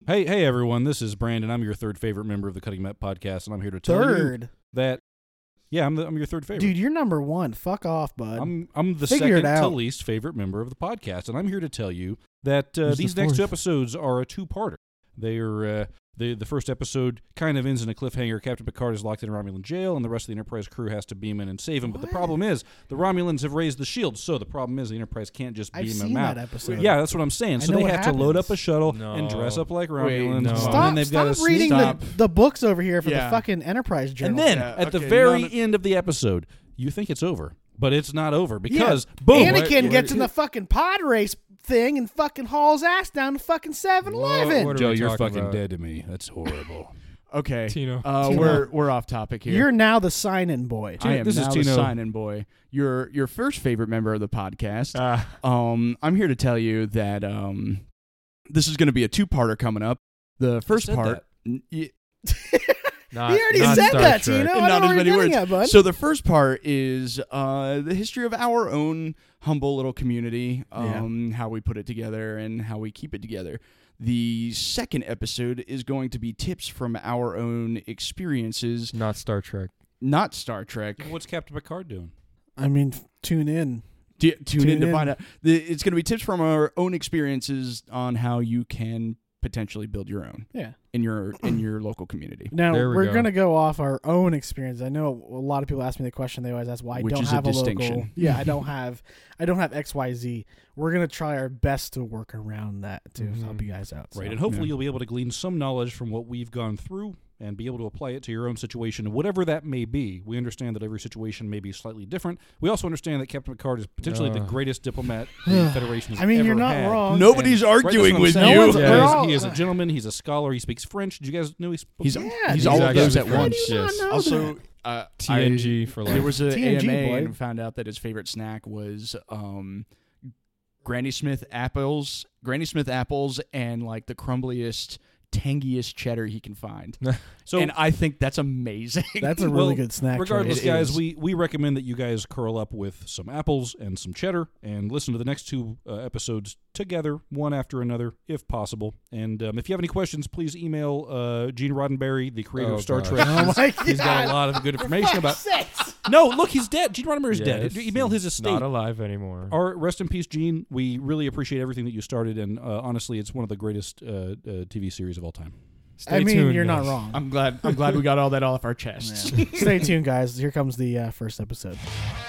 Hey everyone, this is Brandon. I'm your third favorite member of the Cutting Met podcast, and I'm here to tell you that I'm your third favorite. Dude, you're number one. Fuck off, bud. I'm the second to least favorite member of the podcast, and I'm here to tell you that these next two episodes are a two-parter. They are the first episode kind of ends in a cliffhanger. Captain Picard is locked in a Romulan jail, and the rest of the Enterprise crew has to beam in and save him. But the problem is the Romulans have raised the shield, so the problem is the Enterprise can't just beam him out. That episode. Yeah, that's what I'm saying. So they have to load up a shuttle and dress up like Romulans. Stop reading the books over here for the fucking Enterprise journal. And then at the very end of the episode, you think it's over, but it's not over because boom, Anakin gets in the fucking pod race thing and fucking hauls ass down to fucking 7-Eleven. Joe, you're fucking dead to me. That's horrible. Okay, Tino. We're off topic here. You're now the sign-in boy. I am now the sign-in boy. Your first favorite member of the podcast. I'm here to tell you that this is going to be a two-parter coming up. The first part. He already said that, Tino. Not as many words. So the first part is the history of our own humble little community, how we put it together and how we keep it together. The second episode is going to be tips from our own experiences. Not Star Trek. Not Star Trek. What's Captain Picard doing? I mean, tune in. Tune in to find out. It's going to be tips from our own experiences on how you can potentially build your own in your local community. Now we're going to go off our own experience. I know a lot of people ask me the question. They always ask why I don't have a local. Yeah, I don't have XYZ. We're going to try our best to work around that to help you guys out. Right, and hopefully you'll be able to glean some knowledge from what we've gone through and be able to apply it to your own situation, whatever that may be. We understand that every situation may be slightly different. We also understand that Captain Picard is potentially the greatest diplomat the Federation has ever had. You're not wrong. Nobody's arguing with you. He is a gentleman. He's a scholar. He speaks French. Did you guys know he spoke French? He's all of those at once. Yes. Also, TNG for life. There was an AMA and found out that his favorite snack was Granny Smith apples, and like the crumbliest, tangiest cheddar he can find. And I think that's amazing. That's a really good snack. Regardless, guys, we recommend that you guys curl up with some apples and some cheddar and listen to the next two episodes together, one after another, if possible. And if you have any questions, please email Gene Roddenberry, the creator of Star Trek. Oh my God. He's got a lot of good information about. No, look, he's dead. Gene Roddenberry's dead. Email his estate. Not alive anymore. Rest in peace, Gene. We really appreciate everything that you started, and honestly, it's one of the greatest TV series of all time. Stay tuned, you're not wrong. I'm glad we got all that off our chests. Stay tuned, guys. Here comes the first episode.